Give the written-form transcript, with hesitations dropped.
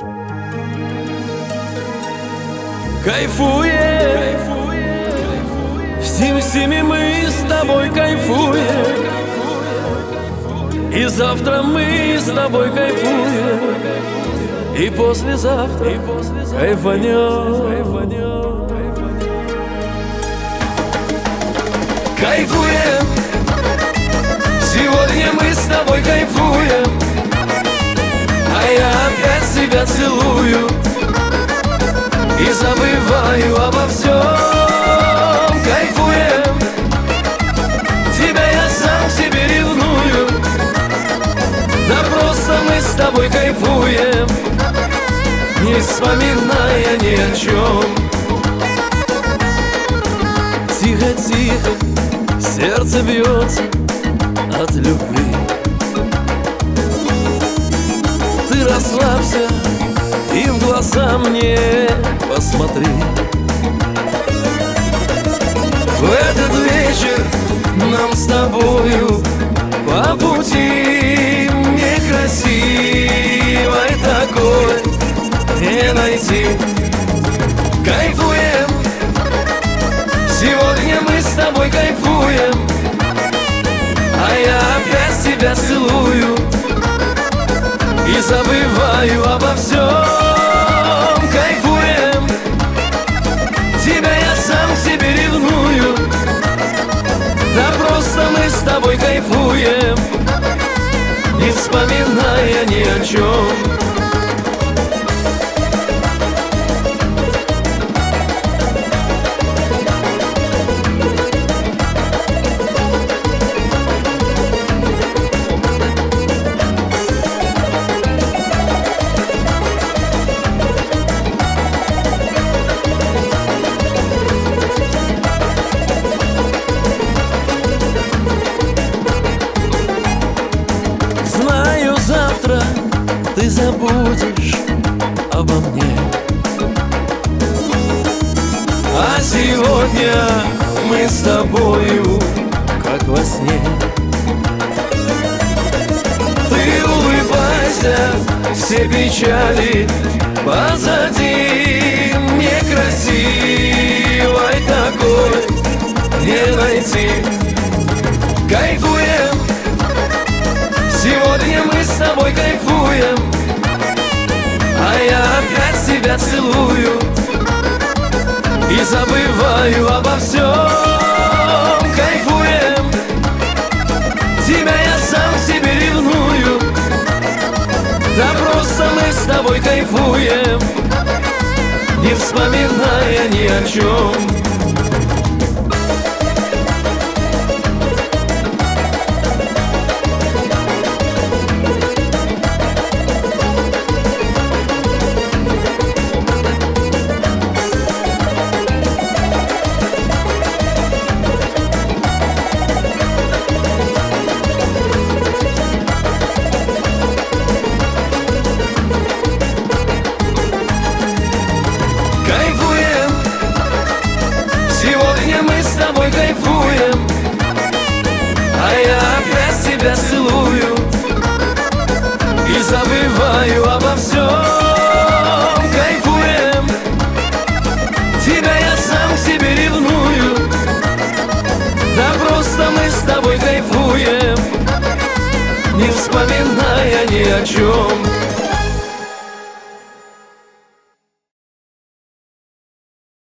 Кайфуем, всеми мы с тобой кайфуем, и завтра мы с тобой кайфуем, и послезавтра кайфанем. Кайфуем, сегодня мы с тобой кайфуем, а я опять себя целую и забываю обо всем. Кайфуем, тебя я сам себе ревную, да просто мы с тобой кайфуем, не вспоминая ни о чем. Тихо-тихо сердце бьется от любви. Ты расслабься и в глаза мне посмотри. В этот вечер нам с тобою по пути некрасивой такой не найти. Кайфуем, сегодня мы с тобой кайфуем, а я опять себя целую и забываю обо всем. Кайфуем, тебя я сам себе ревную, да просто мы с тобой кайфуем, не вспоминая ни о чем. Ты забудешь обо мне, а сегодня мы с тобою как во сне. Ты улыбайся, все печали позади, некрасивой такой не найти. Кайфуем, сегодня мы с тобой кайфуем, а я опять себя целую и забываю обо всем. Кайфуем, тебя я сам себе ревную, да просто мы с тобой кайфуем, не вспоминая ни о чем. Сегодня мы с тобой кайфуем, а я опять себя целую и забываю обо всем. Кайфуем, тебя я сам себе ревную, да просто мы с тобой кайфуем, не вспоминая ни о чем.